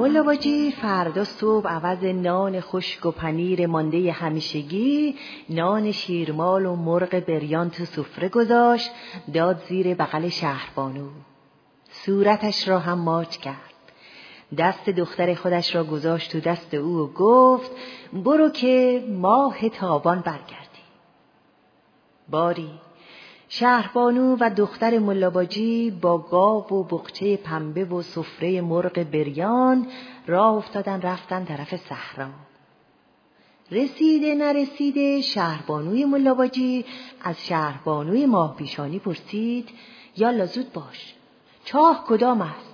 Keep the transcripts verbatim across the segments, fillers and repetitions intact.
ملا باجی فردا صبح عوض نان خشک و پنیر مانده همیشگی نان شیرمال و مرغ بریان تو سفره گذاشت، داد زیر بغل شهربانو. صورتش را هم ماچ کرد. دست دختر خودش را گذاشت تو دست او و گفت برو که ماه تابان برگردی. باری شهربانو و دختر ملا باجی با گاو و بقچه پنبه و سفره مرغ بریان راه افتادن رفتن طرف صحرا. رسیده نرسیده شهربانوی ملا باجی از شهربانوی ماه پیشانی پرسید یالا زود باش، چاه کدام است؟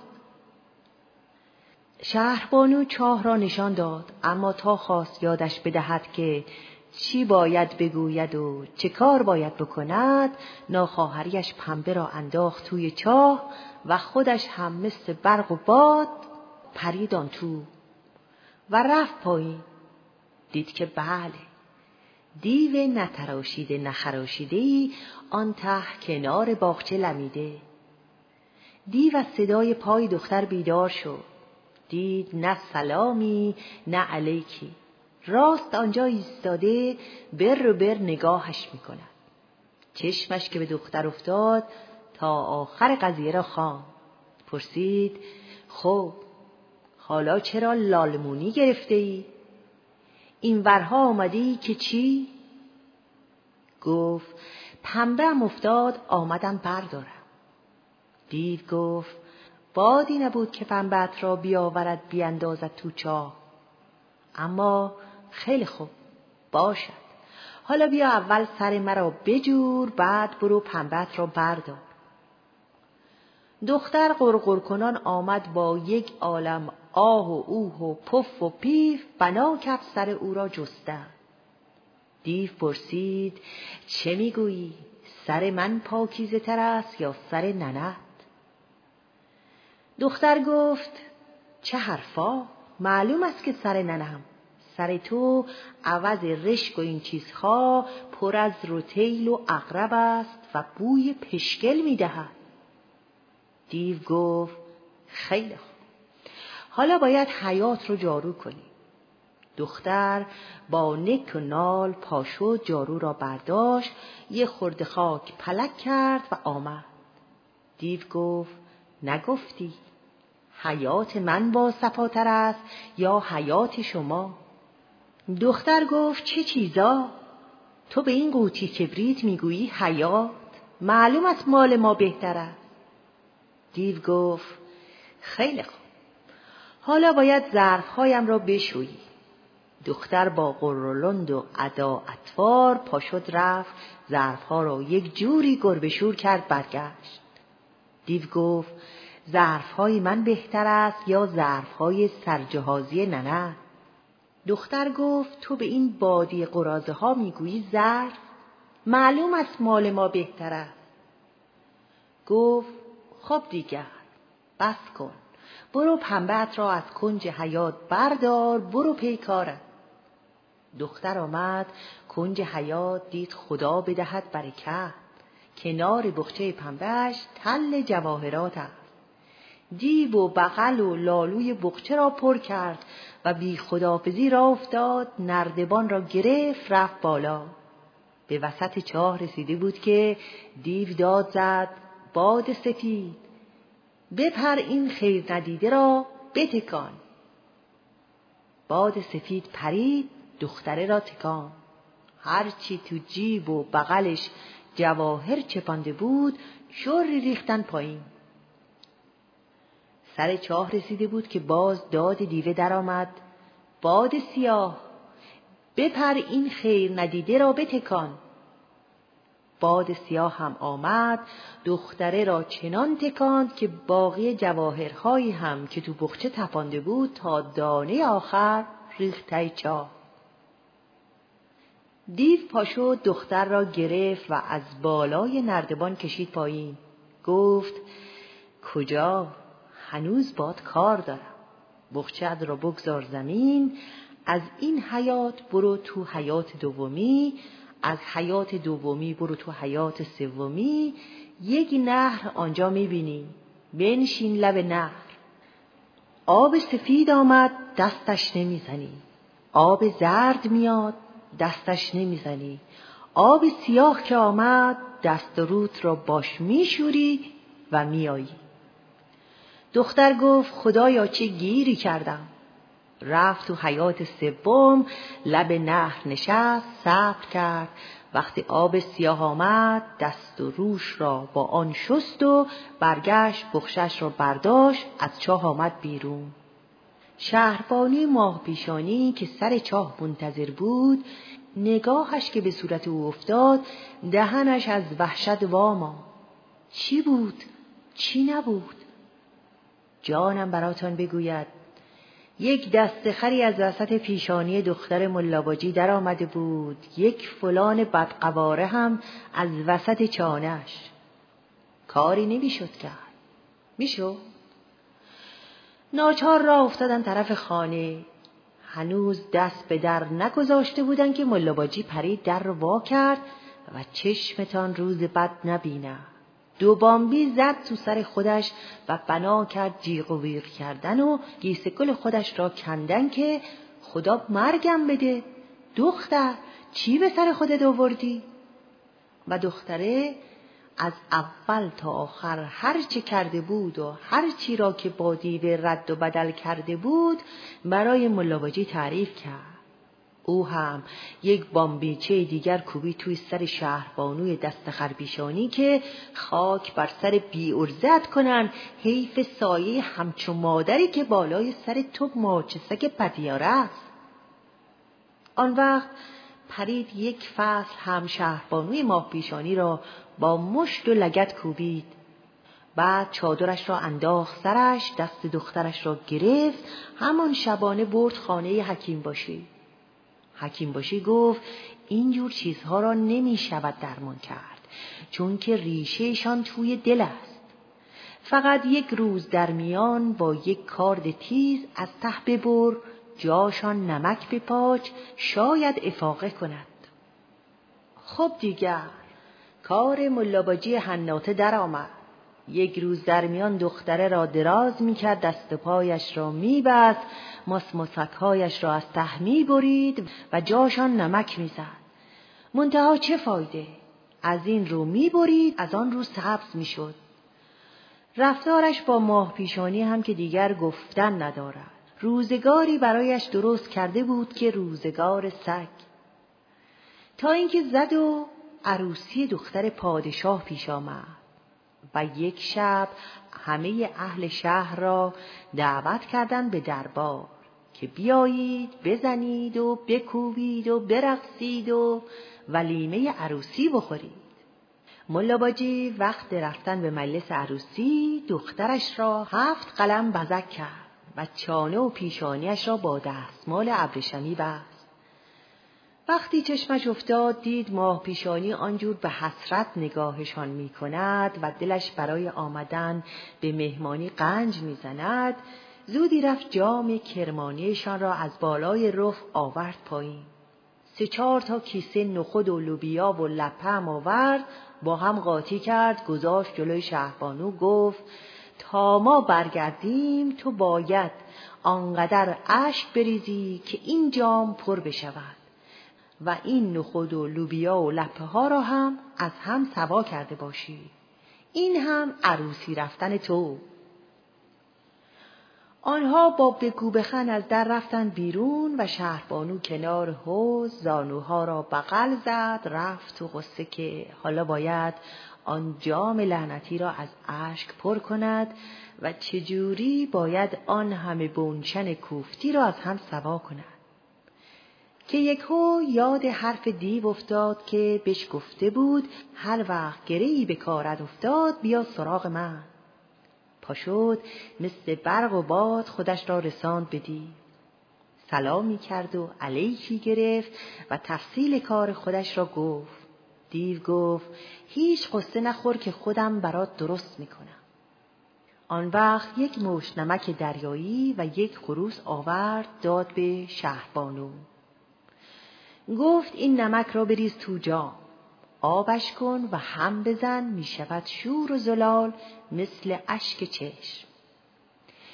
شهربانو چاه را نشان داد، اما تا خواست یادش بدهد که چی باید بگوید و چه کار باید بکند، ناخواهریش پنبه را انداخت توی چاه و خودش هم مثل برق و باد پرید آن تو و رفت پایین. دید که بله، دیو نتراشیده نخراشیده‌ای آن ته کنار باغچه لمیده. دیو از صدای پای دختر بیدار شد. دید نه سلامی نه علیکی. راست آنجا ایستاده بر بر نگاهش میکند. چشمش که به دختر افتاد تا آخر قضیه را خواند. پرسید خب حالا چرا لالمونی گرفته ای؟ این ورها آمدی که چی؟ گفت پنبه هم افتاد آمدم بردارم. دیو گفت بادی نبود که پنبه‌ات را بیاورد بیاندازد تو چاه. اما خیلی خوب باشد، حالا بیا اول سر مرا بجور، بعد برو پنبه‌ات را بردار. دختر غرغر کنان آمد با یک عالم آه و اوه و پف و پیف، بنا کرد سر او را جستن. دیو پرسید چه میگویی؟ سر من پاکیزه تر است یا سر ننت؟ دختر گفت چه حرفا، معلوم است که سر ننم. سر تو عوض رشک و این چیزها پر از رتیل و عقرب است و بوی پشکل میدهد. دیو گفت خیلی خوب، حالا باید حیاط رو جارو کنی. دختر با نک و نال پا شد، جارو را برداشت، یه خورده خاک پلک کرد و آمد. دیو گفت نگفتی حیاط من با صفاتر است یا حیاط شما؟ دختر گفت چه چیزا؟ تو به این قوطی کبریت میگویی حیاط؟ معلوم است مال ما بهتر است. دیو گفت خیلی خوب، حالا باید ظرفهایم را بشویی. دختر با قرولند و ادا اطوار پا شد رفت، ظرفها را یک جوری گربه شور کرد برگشت. دیو گفت ظرفهای من بهتر است یا ظرفهای سرجهازی ننه؟ دختر گفت تو به این بادی قراضه ها میگویی ظرف؟ معلوم است مال ما بهتر است. گفت خب دیگر بس کن، برو پنبه‌ات را از کنج حیاط بردار، برو پی کارت. دختر آمد کنج حیاط، دید خدا بدهد برکت، کنار بخچه پنبهش تل جواهرات است. دیو و بغل و لالوی بخچه را پر کرد و بی خداحافظی را افتاد، نردبان را گرفت رفت بالا. به وسط چاه رسیده بود که دیو داد زد باد سفید بپر این خیر ندیده را بتکان. باد سفید پرید، دختره را تکان. هرچی تو جیب و بغلش جواهر چپانده بود شوری ریختن پایین. سر چاه رسیده بود که باز داد دیوه در آمد باد سیاه بپر این خیر ندیده را بتکان. باد سیاه هم آمد، دختره را چنان تکاند که باقی جواهرهایی هم که تو بخچه تپانده بود تا دانه آخر ریخت ته چاه. دیو پاشو دختر را گرفت و از بالای نردبان کشید پایین. گفت کجا؟ هنوز باد کار دارم. بخچه‌ات را بگذار زمین، از این حیاط برو تو حیاط دومی، از حیاط دومی برو تو حیاط سومی، یک نهر آنجا میبینی، بنشین لب نهر. آب سفید آمد دستش نمیزنی، آب زرد میاد دستش نمیزنی، آب سیاه که آمد دست و روت را باش میشوری و میایی. دختر گفت خدایا چه گیری کردم. رفت تو حیاط سوم، لب نهر نشست، صبر کرد. وقتی آب سیاه آمد دست و روش را با آن شست و برگشت، بخشش را برداشت، از چاه آمد بیرون. شهربانی ماه پیشانی که سر چاه منتظر بود، نگاهش که به صورت او افتاد دهنش از وحشت واماند. چی بود؟ چی نبود؟ جانم براتان بگوید. یک دسته خری از وسط پیشانی دختر ملاباجی در آمده بود، یک فلان بدقواره هم از وسط چانش. کاری نمیشد کرد. میشد؟ ناچار را افتادن طرف خانه. هنوز دست به در نگذاشته بودن که ملاباجی پرید، در رو وا کرد و چشمتان روز بد نبینه. دو بامبی زد تو سر خودش و بنا کرد جیغ و ویغ کردن و گیسه گل خودش را کندن که خدا مرگم بده. دختر چی به سر خودت آوردی؟ و دختره از اول تا آخر هر چه کرده بود و هر چی را که با دیو رد و بدل کرده بود برای ملاباجی تعریف کرد. او هم یک بامبیچه دیگر کوبی توی سر شهربانوی دست خرپیشانی که خاک بر سر بی ارزت کنن، حیف سایه همچو مادری که بالای سر تو ماچه سگ پدیاره است. آن وقت پرید یک فصل هم شهربانوی ماه پیشانی را با مشت و لگد کوبید. بعد چادرش را انداخت سرش، دست دخترش را گرفت، همان شبانه برد خانه حکیم باشی. حکیم باشی گفت اینجور چیزها را نمی شود درمان کرد، چون که ریشهشان توی دل است. فقط یک روز در میان با یک کارد تیز از ته ببر، جاشان نمک بپاچ، شاید افاقه کند. خب دیگر کار ملاباجی حناطه در آمد. یک روز در میان دختره را دراز می کرد، دست پایش را می بست، ماسماسکهایش را از ته می برید و جاشان نمک می زد. منتها چه فایده؟ از این رو می برید، از آن رو سبز می شد. رفتارش با ماه پیشانی هم که دیگر گفتن ندارد. روزگاری برایش درست کرده بود که روزگار سگ. تا اینکه زد و عروسی دختر پادشاه پیش آمد و یک شب همه اهل شهر را دعوت کردند به دربار که بیایید بزنید و بکوبید و برقصید و ولیمه عروسی بخورید. ملاباجی وقت رفتن به مجلس عروسی دخترش را هفت قلم بزک کرد و چانه و پیشانیش را با دستمال ابریشمی بست. وقتی چشمش افتاد دید ماه پیشانی آنجور به حسرت نگاهشان می کند و دلش برای آمدن به مهمانی قنج می زند، زودی رفت جام کرمانیشان را از بالای رخ آورد پایین. سه چهار تا کیسه نخود و لوبیا و لپه هم آورد، با هم قاطی کرد، گذاشت جلوی شهربانو، گفت تا ما برگردیم تو باید آنقدر اشک بریزی که این جام پر بشود و این نخود و لوبیا و لپه ها را هم از هم سوا کرده باشی. این هم عروسی رفتن تو. آنها با بگو بخن از در رفتن بیرون و شهربانو کنار حوض زانوها را بغل زد، رفت و غصه که حالا باید آن جام لعنتی را از اشک پر کند و چجوری باید آن همه بونچن کوفتی را از هم سوا کند. که یکهو یاد حرف دیو افتاد که بهش گفته بود هر وقت گره‌ای به کارت افتاد بیا سراغ من. پاشد مثل برق و باد خودش را رساند به دیو. سلامی کرد و علیکی گرفت و تفصیل کار خودش را گفت. دیو گفت هیچ قصه نخور که خودم برات درست میکنم. آن وقت یک مشت نمک دریایی و یک خروس آورد داد به شهربانو. گفت این نمک را بریز تو جام، آبش کن و هم بزن، می شود شور و زلال مثل اشک چشم.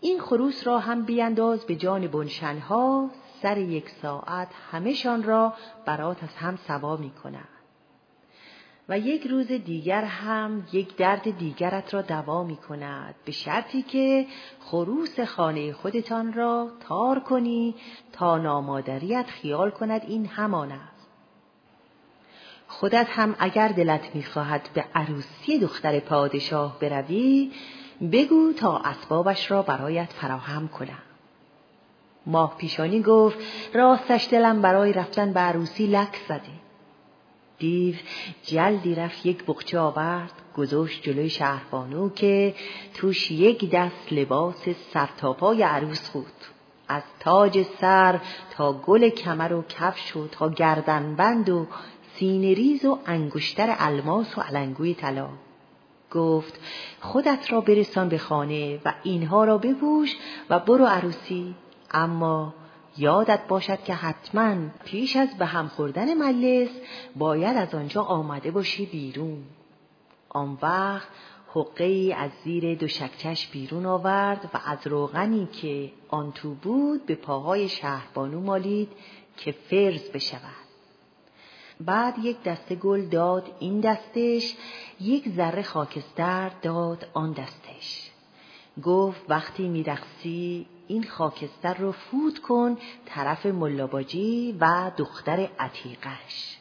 این خروس را هم بینداز به جان بنشنها، سر یک ساعت همه‌شان را برات از هم سوا می کند. و یک روز دیگر هم یک درد دیگرت را دوا می کند، به شرطی که خروس خانه خودتان را تار کنی تا نامادریت خیال کند این همان است. خودت هم اگر دلت می خواهد به عروسی دختر پادشاه بروی، بگو تا اسبابش را برایت فراهم کنم. ماه پیشانی گفت راستش دلم برای رفتن به عروسی لک زده. دیو جلدی رفت یک بقچه آورد، گذاشت جلوی شهربانو که توش یک دست لباس سرتاپای عروس بود، از تاج سر تا گل کمر و کفش و تا گردنبند و سینه ریز و انگشتر الماس و علنگوی طلا. گفت خودت را برسان به خانه و اینها را بپوش و برو عروسی، اما یادت باشد که حتما پیش از به هم خوردن مجلس باید از آنجا آمده باشی بیرون. آن وقت حقه‌ای از زیر دوشکچش بیرون آورد و از روغنی که آن تو بود به پاهای شهربانو مالید که فرز بشود. بعد یک دسته گل داد این دستش، یک ذره خاکستر داد آن دستش. گفت وقتی میرقصی این خاکستر رو فوت کن طرف ملاباجی و دختر عتیقش.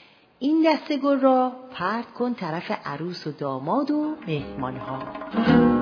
این دسته گل را پرت کن طرف عروس و داماد و مهمانها.